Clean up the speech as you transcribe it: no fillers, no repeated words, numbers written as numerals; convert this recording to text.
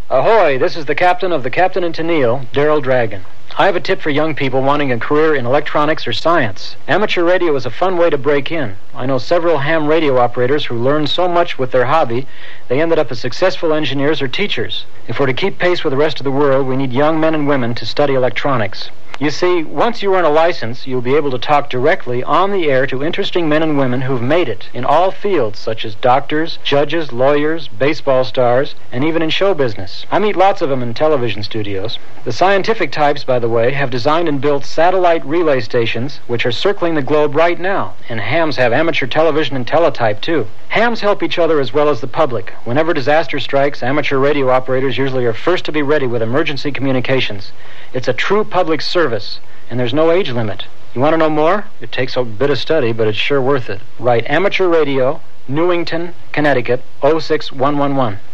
Ahoy, this is the captain of the Captain and Tennille, Daryl Dragon. I have a tip for young people wanting a career in electronics or science. Amateur radio is a fun way to break in. I know several ham radio operators who learned so much with their hobby, they ended up as successful engineers or teachers. If we're to keep pace with the rest of the world, we need young men and women to study electronics. You see, once you earn a license, you'll be able to talk directly on the air to interesting men and women who've made it in all fields, such as doctors, judges, lawyers, baseball stars, and even in show business. I meet lots of them in television studios. The scientific types, by the way, have designed and built satellite relay stations which are circling the globe right now, and hams have amateur television and teletype, too. Hams help each other as well as the public. Whenever disaster strikes, amateur radio operators usually are first to be ready with emergency communications. It's a true public service, and there's no age limit. You want to know more? It takes a bit of study, but it's sure worth it. Write Amateur Radio, Newington, Connecticut, 06111.